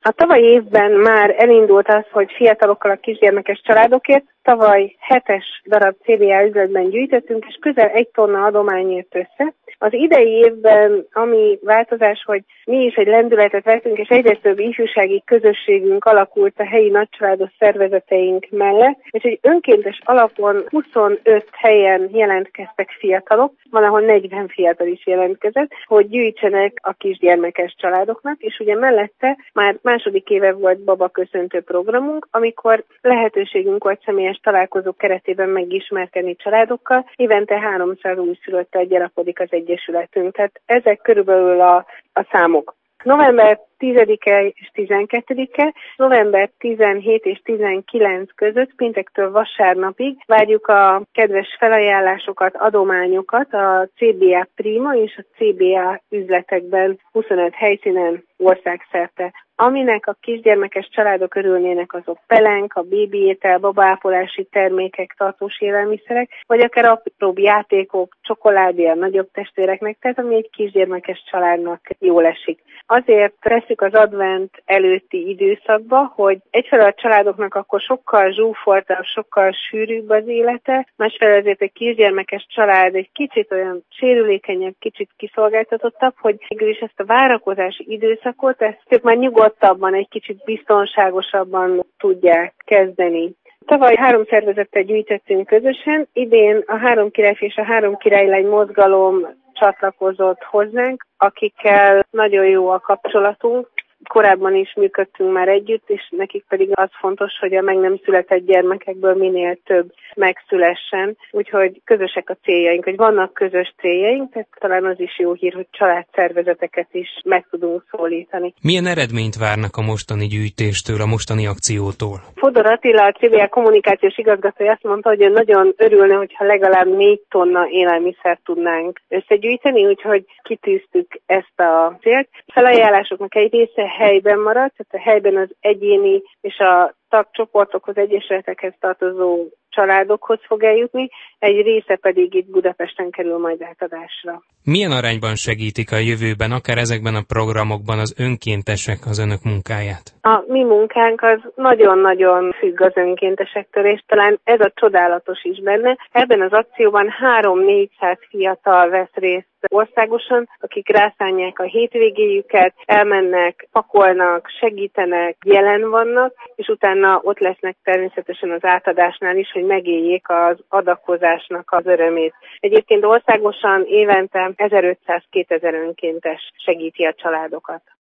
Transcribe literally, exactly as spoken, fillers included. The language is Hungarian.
A tavalyi évben már elindult az, hogy fiatalokkal a kisgyermekes családokért tavaly hetes darab cé bé á üzletben gyűjtöttünk, és közel egy tonna adomány jött össze. Az idei évben, ami változás, hogy mi is egy lendületet vettünk, és egyre több ifjúsági közösségünk alakult a helyi nagycsaládos szervezeteink mellett, és egy önkéntes alapon huszonöt helyen jelentkeztek fiatalok, valahol negyven fiatal is jelentkezett, hogy gyűjtsenek a kisgyermekes családoknak, és ugye mellette már második éve volt babaköszöntő programunk, amikor lehetőségünk volt személyes találkozók keretében megismerkedni családokkal. Évente háromszáz újszülöttel gyarapodik az egyesületünk, tehát ezek körülbelül a, a számok. November tizedike és tizenkettedike, november tizenhét és tizenkilenc között péntektől vasárnapig várjuk a kedves felajánlásokat, adományokat a cé bé á Prima és a cé bé á üzletekben huszonöt helyszínen országszerte. Aminek a kisgyermekes családok örülnének, azok pelenka, bébiétel, babaápolási termékek, tartós élelmiszerek, vagy akár apróbb játékok, csokoládé a nagyobb testvéreknek, tehát ami egy kisgyermekes családnak jól esik. Azért tesszük az advent előtti időszakba, hogy egyfelől a családoknak akkor sokkal zsúfoltabb, sokkal sűrűbb az élete, másfelől azért egy kisgyermekes család egy kicsit olyan sérülékenyebb, kicsit kiszolgáltatottabb, hogy mégis ezt a várakozási időszakot, ezt ők már nyugodtabban, egy kicsit biztonságosabban tudják kezdeni. Tavaly három szervezettel gyűjtöttünk közösen, idén a Három Királyfi és a Három Királylány mozgalom csatlakozott hozzánk, akikkel nagyon jó a kapcsolatunk. Korábban is működtünk már együtt, és nekik pedig az fontos, hogy a meg nem született gyermekekből minél több megszülessen. Úgyhogy közösek a céljaink, hogy vannak közös céljaink, tehát talán az is jó hír, hogy családszervezeteket is meg tudunk szólítani. Milyen eredményt várnak a mostani gyűjtéstől, a mostani akciótól? Fodor Attila, a cé bé á kommunikációs igazgatója azt mondta, hogy nagyon örülne, hogyha legalább négy tonna élelmiszert tudnánk összegyűjteni, úgyhogy kitűztük ezt a célt. Felajánlásoknak egy része helyben maradt, tehát a helyben az egyéni és a tagcsoportokhoz, egyesületekhez tartozó családokhoz fog eljutni, egy része pedig itt Budapesten kerül majd átadásra. Milyen arányban segítik a jövőben, akár ezekben a programokban az önkéntesek az önök munkáját? A mi munkánk az nagyon-nagyon függ az önkéntesektől, és talán ez a csodálatos is benne. Ebben az akcióban három-négyszáz fiatal vesz részt országosan, akik rászánják a hétvégéjüket, elmennek, pakolnak, segítenek, jelen vannak, és utána ott lesznek természetesen az átadásnál is, hogy megéljék az adakozásnak az örömét. Egyébként országosan évente ezerötszáz-kétezer önkéntes segíti a családokat.